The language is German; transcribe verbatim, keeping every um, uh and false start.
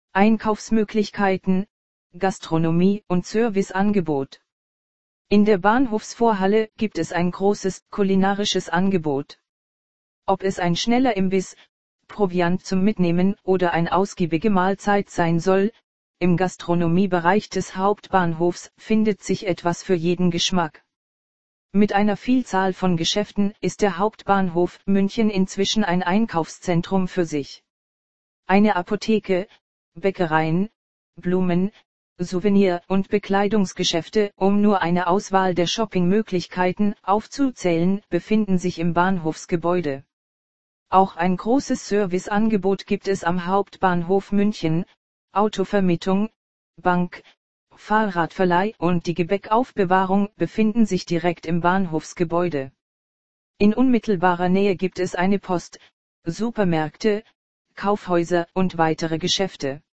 Einkaufsmöglichkeiten, Gastronomie und Serviceangebot. In der Bahnhofsvorhalle gibt es ein großes kulinarisches Angebot. Ob es ein schneller Imbiss, Proviant zum Mitnehmen oder eine ausgiebige Mahlzeit sein soll, im Gastronomiebereich des Hauptbahnhofs findet sich etwas für jeden Geschmack. Mit einer Vielzahl von Geschäften ist der Hauptbahnhof München inzwischen ein Einkaufszentrum für sich. Eine Apotheke, Bäckereien, Blumen, Souvenir- und Bekleidungsgeschäfte, um nur eine Auswahl der Shoppingmöglichkeiten aufzuzählen, befinden sich im Bahnhofsgebäude. Auch ein großes Serviceangebot gibt es am Hauptbahnhof München: Autovermietung, Bank, Fahrradverleih und die Gepäckaufbewahrung befinden sich direkt im Bahnhofsgebäude. In unmittelbarer Nähe gibt es eine Post, Supermärkte, Kaufhäuser und weitere Geschäfte.